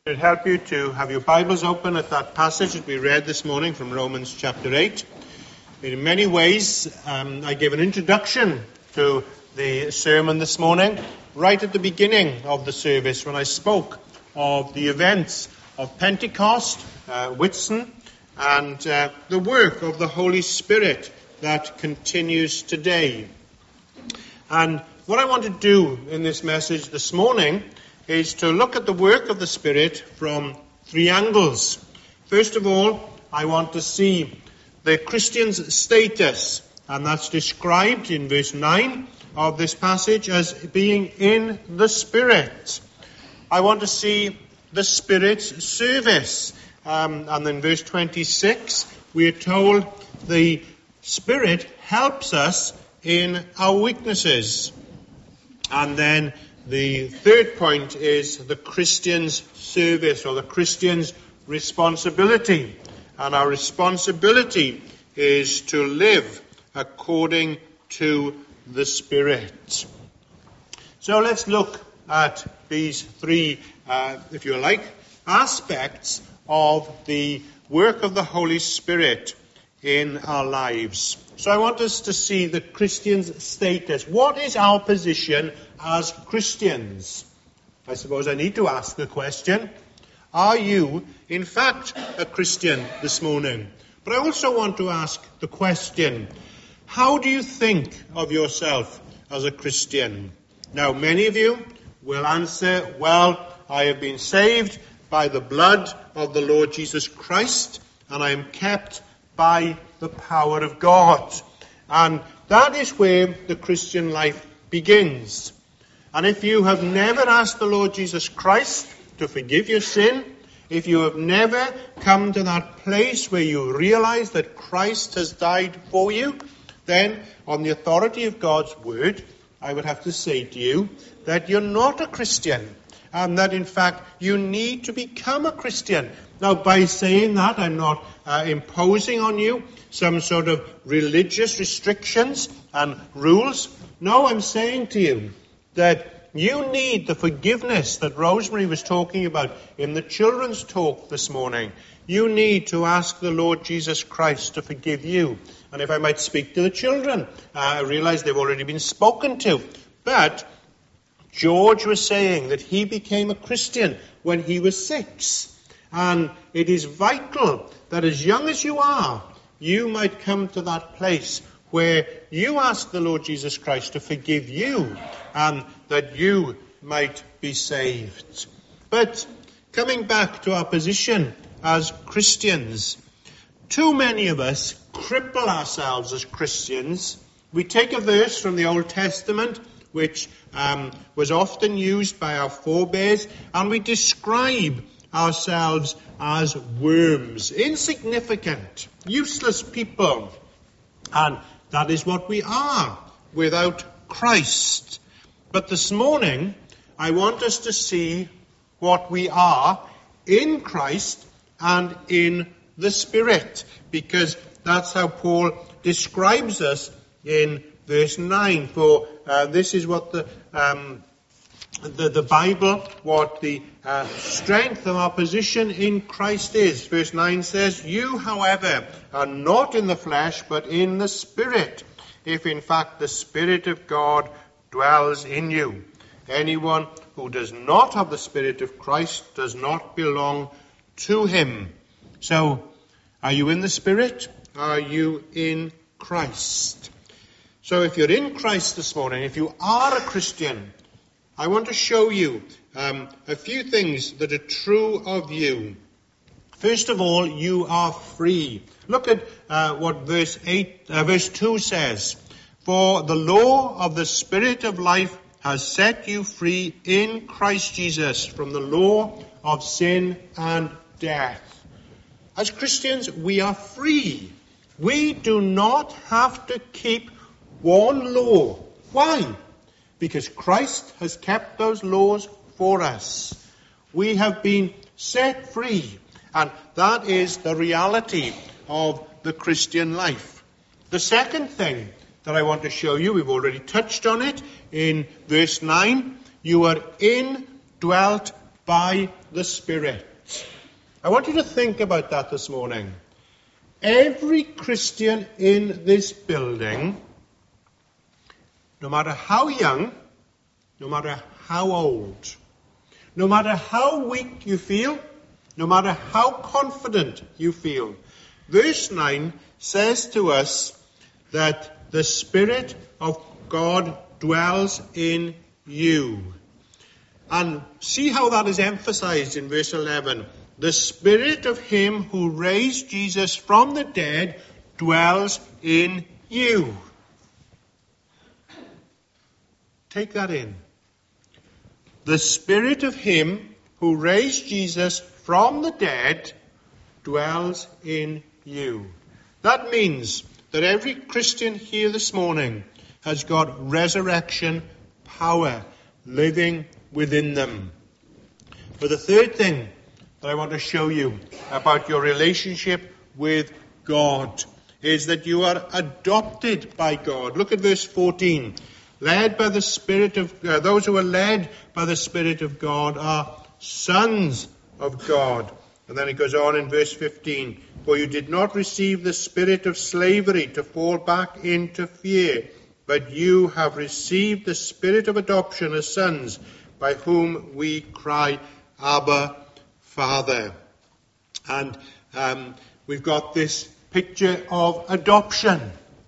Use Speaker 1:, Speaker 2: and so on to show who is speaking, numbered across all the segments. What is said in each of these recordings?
Speaker 1: It'd help you to have your Bibles open at that passage that we read this morning from Romans chapter 8. In many ways, I gave an introduction to the sermon this morning right at the beginning of the service when I spoke of the events of Pentecost, Whitsun, and the work of the Holy Spirit that continues today. And what I want to do in this message this morning is to look at the work of the Spirit from three angles. First of all, I want to see the Christian's status, and that's described in verse 9 of this passage as being in the Spirit. I want to see the Spirit's service, and in verse 26 we are told the Spirit helps us in our weaknesses. And then the third point is the Christian's service, or the Christian's responsibility. And our responsibility is to live according to the Spirit. So let's look at these three, if you like, aspects of the work of the Holy Spirit in our lives. So I want us to see the Christian's status. What is our position as Christians? I suppose I need to ask the question, are you in fact a Christian this morning? But I also want to ask the question, how do you think of yourself as a Christian? Now, many of you will answer, well, I have been saved by the blood of the Lord Jesus Christ, and I am kept by the power of God. And that is where the Christian life begins. And if you have never asked the Lord Jesus Christ to forgive your sin, if you have never come to that place where you realize that Christ has died for you, then on the authority of God's word, I would have to say to you that you're not a Christian, and that in fact you need to become a Christian. Now, by saying that, I'm not imposing on you some sort of religious restrictions and rules. No, I'm saying to you that you need the forgiveness that Rosemary was talking about in the children's talk this morning. You need to ask the Lord Jesus Christ to forgive you. And if I might speak to the children, I realize they've already been spoken to. But George was saying that he became a Christian when he was 6. And it is vital that as young as you are, you might come to that place where you ask the Lord Jesus Christ to forgive you and that you might be saved. But coming back to our position as Christians, too many of us cripple ourselves as Christians. We take a verse from the Old Testament, which was often used by our forebears, and we describe ourselves as worms, insignificant, useless people. And that is what we are without Christ. But this morning, I want us to see what we are in Christ and in the Spirit, because that's how Paul describes us in verse 9. For this is what the Bible, what the strength of our position in Christ is. Verse 9 says, "You, however, are not in the flesh, but in the Spirit, if in fact the Spirit of God dwells in you. Anyone who does not have the Spirit of Christ does not belong to him." So, are you in the Spirit? Are you in Christ? So if you're in Christ this morning, if you are a Christian, I want to show you a few things that are true of you. First of all, you are free. Look at what verse 2 says. "For the law of the Spirit of life has set you free in Christ Jesus from the law of sin and death." As Christians, we are free. We do not have to keep one law. Why? Because Christ has kept those laws for us. We have been set free, and that is the reality of the Christian life. The second thing that I want to show you, we've already touched on it in verse 9, you are indwelt by the Spirit. I want you to think about that this morning. Every Christian in this building, no matter how young, no matter how old, no matter how weak you feel, no matter how confident you feel, verse 9 says to us that the Spirit of God dwells in you. And see how that is emphasized in verse 11. The Spirit of him who raised Jesus from the dead dwells in you. Take that in. The Spirit of him who raised Jesus from the dead dwells in you. That means that every Christian here this morning has got resurrection power living within them. But the third thing that I want to show you about your relationship with God is that you are adopted by God. Look at verse 14. Led by the Spirit of God, those who are led by the Spirit of God are sons of God. And then it goes on in verse 15. For you did not receive the spirit of slavery to fall back into fear, but you have received the Spirit of adoption as sons, by whom we cry, Abba, Father. And we've got this picture of adoption.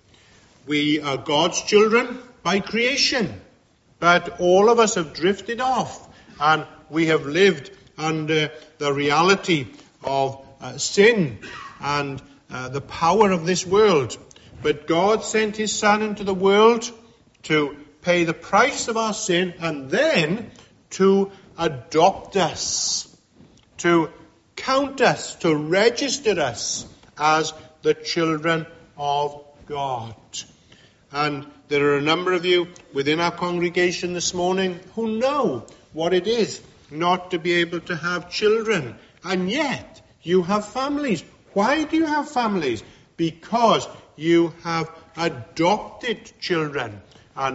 Speaker 1: We are God's children by creation, but all of us have drifted off, and we have lived under the reality of sin and the power of this world. But God sent his Son into the world to pay the price of our sin and then to adopt us, to count us, to register us as the children of God. And there are a number of you within our congregation this morning who know what it is not to be able to have children. And yet, you have families. Why do you have families? Because you have adopted children. And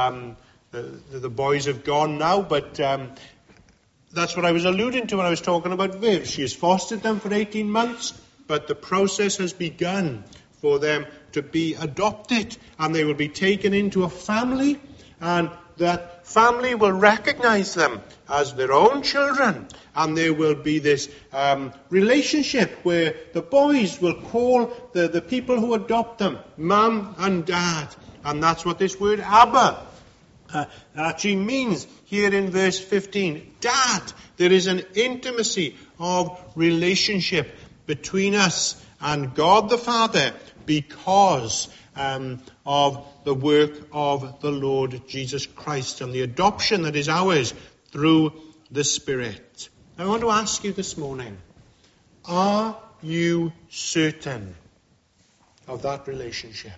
Speaker 1: the boys have gone now, but that's what I was alluding to when I was talking about Viv. She has fostered them for 18 months, but the process has begun for them to be adopted, and they will be taken into a family, and that family will recognize them as their own children, and there will be this relationship where the boys will call the people who adopt them Mum and Dad, and that's what this word Abba actually means here in verse 15. Dad. There is an intimacy of relationship between us and God the Father because of the work of the Lord Jesus Christ and the adoption that is ours through the Spirit. I want to ask you this morning, are you certain of that relationship?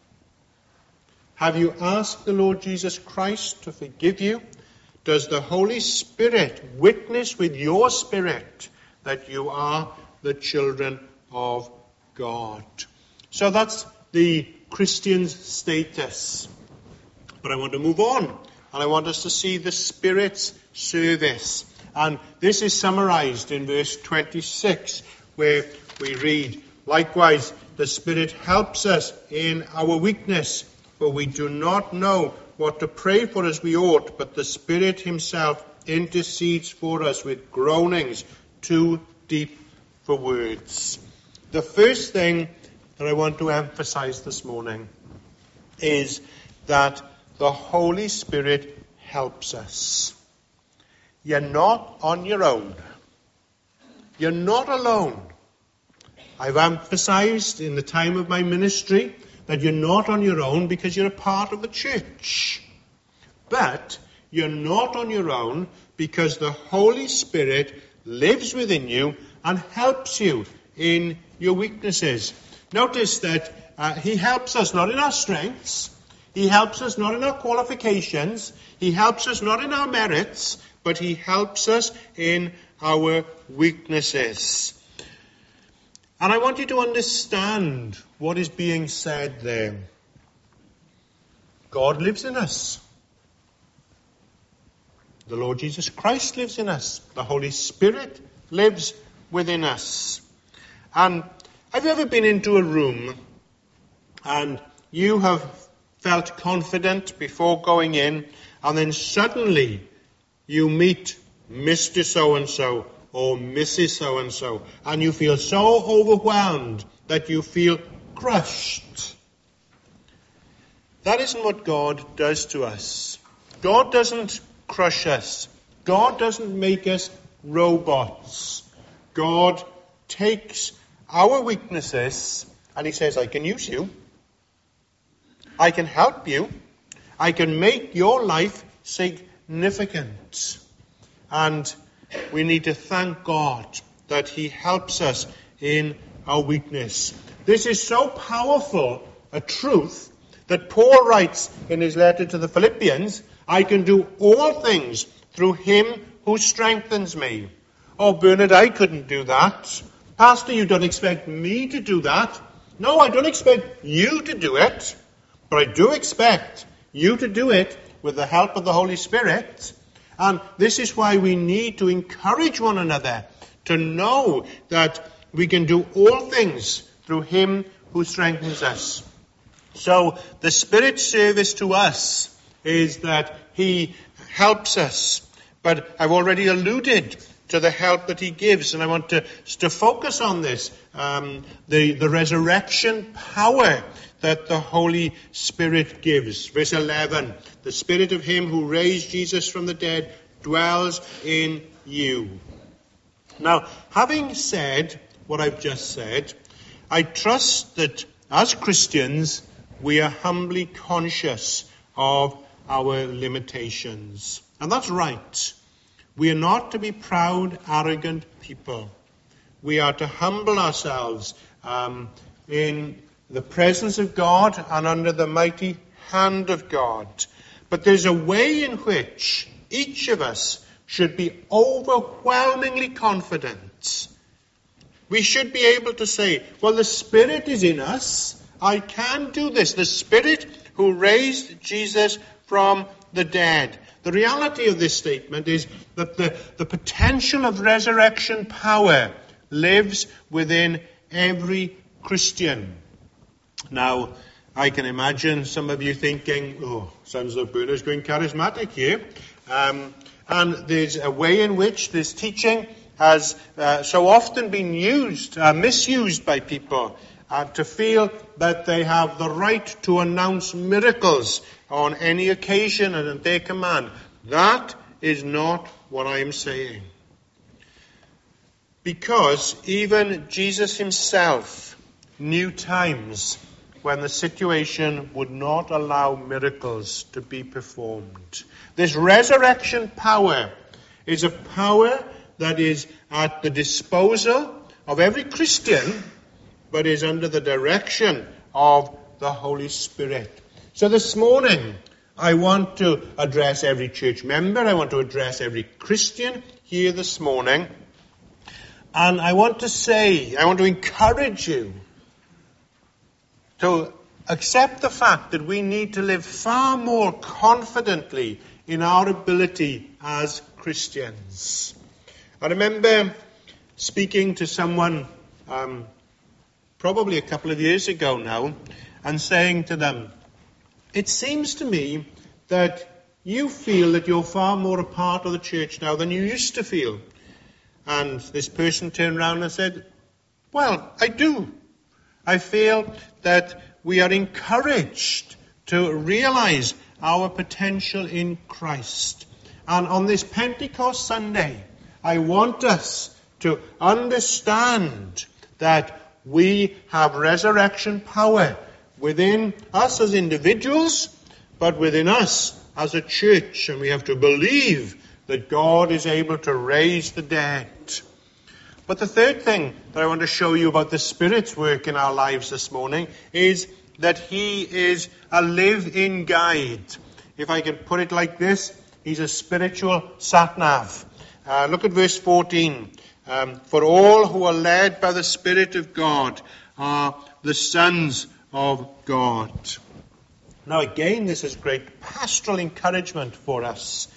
Speaker 1: Have you asked the Lord Jesus Christ to forgive you? Does the Holy Spirit witness with your spirit that you are the children of God? So that's the Christian's status. But I want to move on, and I want us to see the Spirit's service. And this is summarized in verse 26, where we read, Likewise, the Spirit helps us in our weakness, for we do not know what to pray for as we ought, but the Spirit himself intercedes for us with groanings too deep for words. The first thing that I want to emphasize this morning is that the Holy Spirit helps us. You're not on your own. You're not alone. I've emphasized in the time of my ministry that you're not on your own because you're a part of the church. But you're not on your own because the Holy Spirit lives within you and helps you in your weaknesses. Notice that he helps us not in our strengths. He helps us not in our qualifications. He helps us not in our merits, but he helps us in our weaknesses. And I want you to understand what is being said there. God lives in us. The Lord Jesus Christ lives in us. The Holy Spirit lives within us. And have you ever been into a room and you have felt confident before going in, and then suddenly you meet Mr. So-and-so or Mrs. So-and-so, and you feel so overwhelmed that you feel crushed? That isn't what God does to us. God doesn't crush us. God doesn't make us robots. God takes our weaknesses and he says, I can use you. I can help you. I can make your life significant. And we need to thank God that he helps us in our weakness. This is so powerful a truth that Paul writes in his letter to the Philippians, I can do all things through him who strengthens me. Oh, Bernard, I couldn't do that. Pastor, you don't expect me to do that. No, I don't expect you to do it. But I do expect you to do it with the help of the Holy Spirit. And this is why we need to encourage one another to know that we can do all things through him who strengthens us. So the Spirit's service to us is that he helps us. But I've already alluded to the help that he gives, and I want to focus on this, the resurrection power that the Holy Spirit gives. Verse 11, the Spirit of him who raised Jesus from the dead dwells in you. Now, having said what I've just said, I trust that as Christians, we are humbly conscious of our limitations. And that's right. We are not to be proud, arrogant people. We are to humble ourselves in the presence of God and under the mighty hand of God. But there's a way in which each of us should be overwhelmingly confident. We should be able to say, well, the Spirit is in us. I can do this. The Spirit who raised Jesus from the dead. The reality of this statement is that the potential of resurrection power lives within every Christian. Now, I can imagine some of you thinking, oh, sounds like Bernard's going charismatic here. And there's a way in which this teaching has so often been misused by people to feel that they have the right to announce miracles on any occasion and at their command. That is not what I am saying. Because even Jesus himself knew times when the situation would not allow miracles to be performed. This resurrection power is a power that is at the disposal of every Christian, but is under the direction of the Holy Spirit. So this morning, I want to address every church member. I want to address every Christian here this morning. And I want to encourage you to accept the fact that we need to live far more confidently in our ability as Christians. I remember speaking to someone probably a couple of years ago now and saying to them, it seems to me that you feel that you're far more a part of the church now than you used to feel. And this person turned around and said, well, I do. I feel that we are encouraged to realize our potential in Christ. And on this Pentecost Sunday, I want us to understand that we have resurrection power within us as individuals, but within us as a church. And we have to believe that God is able to raise the dead. But the third thing that I want to show you about the Spirit's work in our lives this morning is that he is a live-in guide. If I can put it like this, he's a spiritual sat-nav. Look at verse 14. For all who are led by the Spirit of God are the sons of God. Now again, this is great pastoral encouragement for us.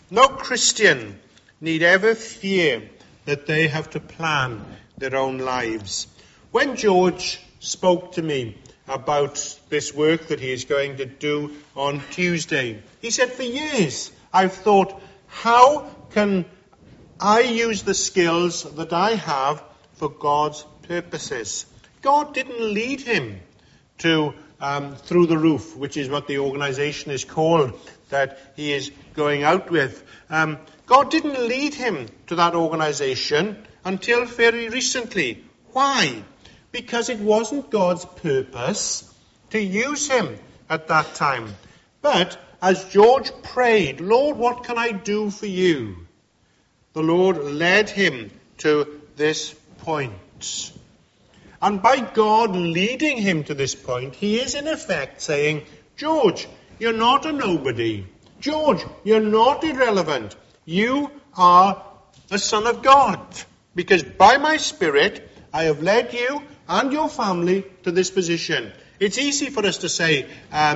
Speaker 1: No Christian need ever fear that they have to plan their own lives. When George spoke to me about this work that he is going to do on Tuesday, he said, for years I've thought, how can I use the skills that I have for God's purposes? God didn't lead him to Through the Roof, which is what the organization is called that he is going out with. God didn't lead him to that organization until very recently. Why? Because it wasn't God's purpose to use him at that time. But as George prayed, Lord, what can I do for you? The Lord led him to this point. And by God leading him to this point, he is in effect saying, George, you're not a nobody. George, you're not irrelevant. You are a son of God. Because by my Spirit, I have led you and your family to this position. It's easy for us to say,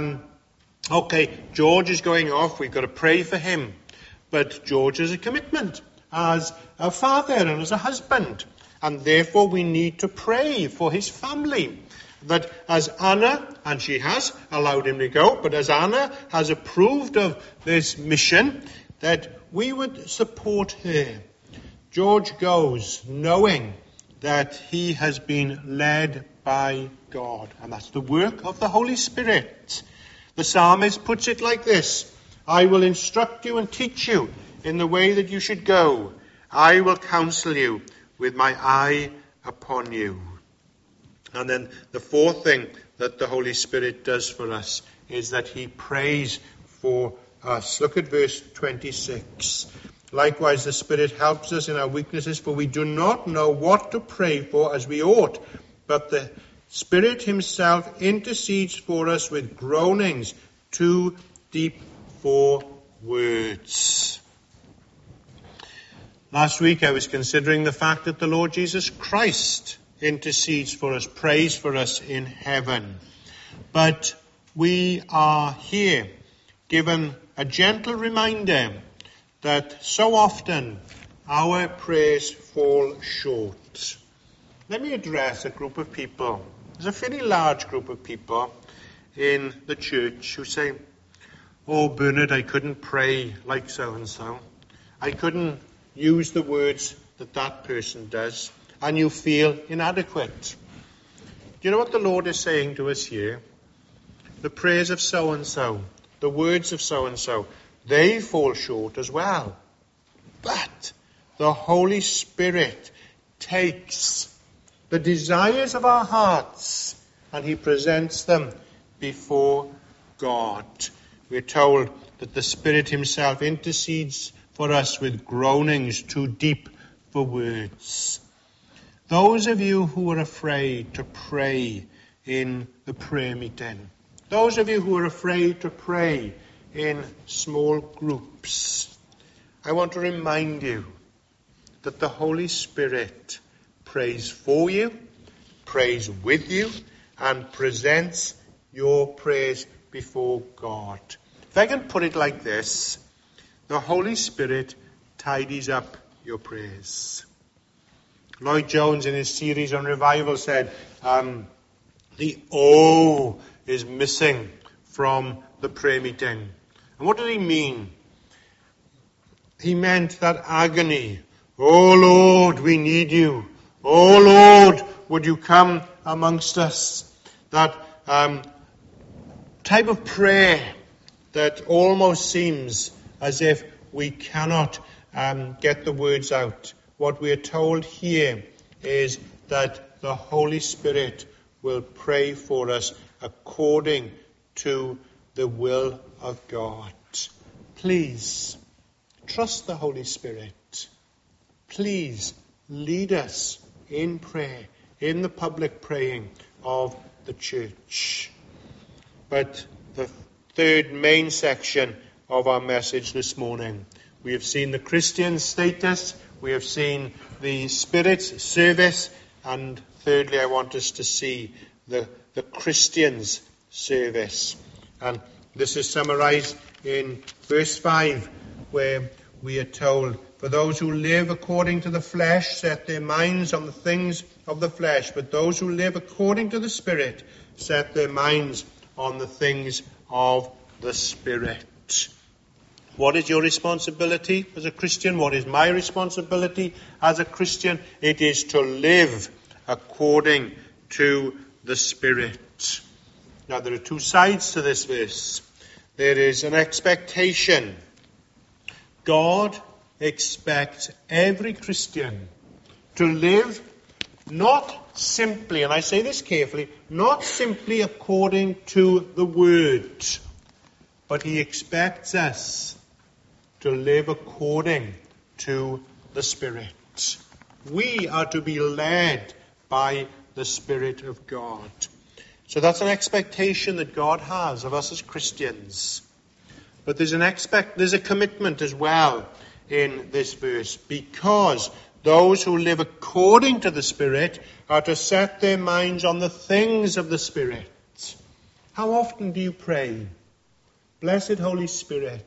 Speaker 1: okay, George is going off, we've got to pray for him. But George has a commitment as a father and as a husband. And therefore we need to pray for his family. That as Anna, and she has allowed him to go, but as Anna has approved of this mission, that we would support her. George goes knowing that he has been led by God. And that's the work of the Holy Spirit. The psalmist puts it like this: I will instruct you and teach you in the way that you should go. I will counsel you with my eye upon you. And then the fourth thing that the Holy Spirit does for us is that he prays for us. Look at verse 26. Likewise, the Spirit helps us in our weaknesses, for we do not know what to pray for as we ought. But the Spirit himself intercedes for us with groanings too deep for words. Last week I was considering the fact that the Lord Jesus Christ intercedes for us, prays for us in heaven. But we are here given a gentle reminder that so often our prayers fall short. Let me address a group of people. There's a fairly large group of people in the church who say, oh, Bernard, I couldn't pray like so-and-so. I couldn't use the words that that person does. And you feel inadequate. Do you know what the Lord is saying to us here? The prayers of so-and-so, the words of so-and-so, they fall short as well. But the Holy Spirit takes the desires of our hearts and he presents them before God. We're told that the Spirit himself intercedes for us with groanings too deep for words. Those of you who are afraid to pray in the prayer meeting, those of you who are afraid to pray in small groups, I want to remind you that the Holy Spirit prays for you, prays with you, and presents your prayers before God. If I can put it like this, the Holy Spirit tidies up your prayers. Lloyd Jones in his series on revival said, the O is missing from the prayer meeting. And what did he mean? He meant that agony. Oh Lord, we need you. Oh Lord, would you come amongst us? That type of prayer that almost seems as if we cannot get the words out. What we are told here is that the Holy Spirit will pray for us according to the will of God. Please, trust the Holy Spirit. Please lead us in prayer, in the public praying of the church. But the third main section of our message this morning, we have seen the Christian status, we have seen the Spirit's service, and thirdly, I want us to see the Christian's service. And this is summarized in verse 5, where we are told, for those who live according to the flesh set their minds on the things of the flesh, but those who live according to the Spirit set their minds on the things of the Spirit. What is your responsibility as a Christian? What is my responsibility as a Christian? It is to live according to the Spirit. Now, there are two sides to this verse. There is an expectation. God expects every Christian to live not simply, and I say this carefully, not simply according to the Word, but He expects us to live according to the Spirit. We are to be led by the Spirit of God. So that's an expectation that God has of us as Christians. But there's a commitment as well in this verse, because those who live according to the Spirit are to set their minds on the things of the Spirit. How often do you pray, Blessed Holy Spirit,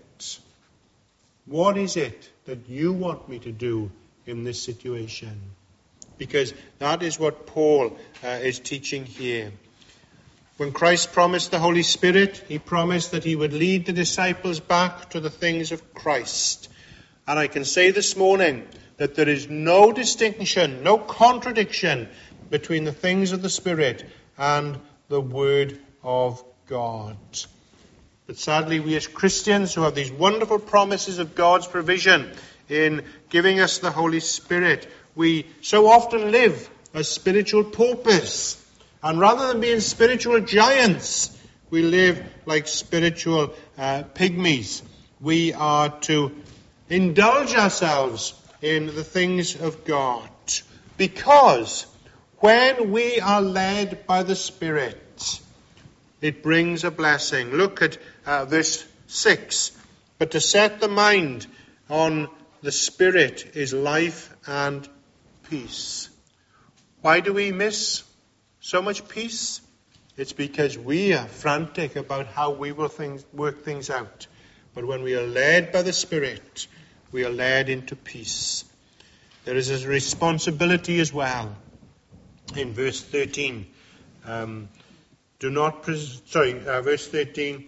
Speaker 1: what is it that you want me to do in this situation? Because that is what Paul is teaching here. When Christ promised the Holy Spirit, He promised that He would lead the disciples back to the things of Christ. And I can say this morning that there is no distinction, no contradiction between the things of the Spirit and the Word of God. But sadly, we as Christians who have these wonderful promises of God's provision in giving us the Holy Spirit, we so often live as spiritual paupers. And rather than being spiritual giants, we live like spiritual pygmies. We are to indulge ourselves in the things of God. Because when we are led by the Spirit, it brings a blessing. Look at verse 6. But to set the mind on the Spirit is life and peace. Why do we miss so much peace? It's because we are frantic about how we will work things out. But when we are led by the Spirit, we are led into peace. There is a responsibility as well. In verse 13, verse 13,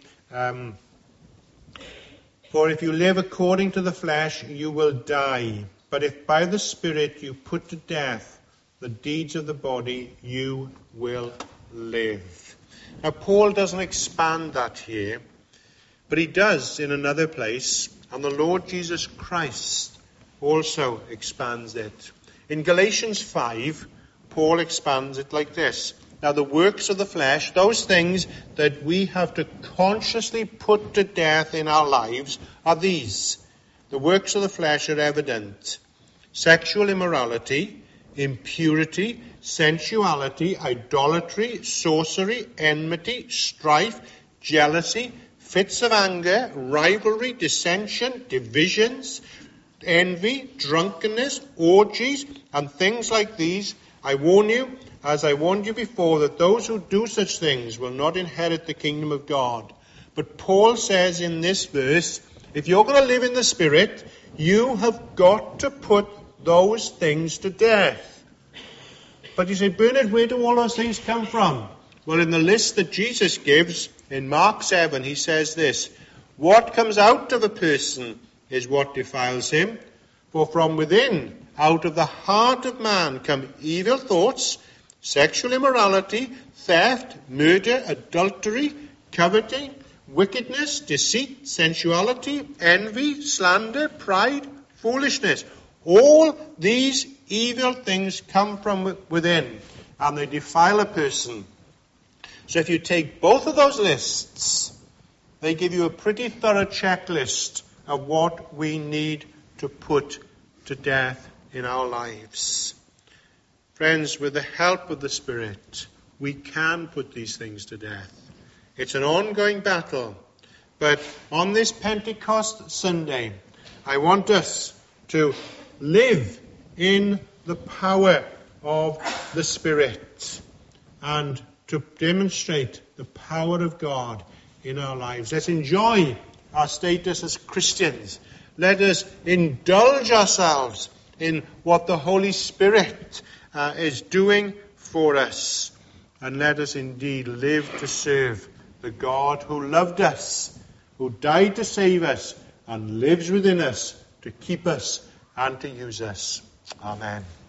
Speaker 1: for if you live according to the flesh, you will die. But if by the Spirit you put to death the deeds of the body, you will live. Now, Paul doesn't expand that here, but he does in another place, and the Lord Jesus Christ also expands it. In Galatians 5, Paul expands it like this. Now, the works of the flesh, those things that we have to consciously put to death in our lives, are these. The works of the flesh are evident: sexual immorality, impurity, sensuality, idolatry, sorcery, enmity, strife, jealousy, fits of anger, rivalry, dissension, divisions, envy, drunkenness, orgies, and things like these. I warn you, as I warned you before, that those who do such things will not inherit the kingdom of God. But Paul says in this verse, if you're going to live in the Spirit, you have got to put those things to death. But you say, Bernard, where do all those things come from? Well, in the list that Jesus gives in Mark 7, he says this: what comes out of a person is what defiles him. For from within, out of the heart of man, come evil thoughts, sexual immorality, theft, murder, adultery, coveting, wickedness, deceit, sensuality, envy, slander, pride, foolishness. All these evil things come from within, and they defile a person. So if you take both of those lists, they give you a pretty thorough checklist of what we need to put to death in our lives. Friends, with the help of the Spirit, we can put these things to death. It's an ongoing battle. But on this Pentecost Sunday, I want us to live in the power of the Spirit and to demonstrate the power of God in our lives. Let's enjoy our status as Christians. let us indulge ourselves in what the Holy Spirit is doing for us. And let us indeed live to serve the God who loved us, who died to save us, and lives within us to keep us and to use us. Amen.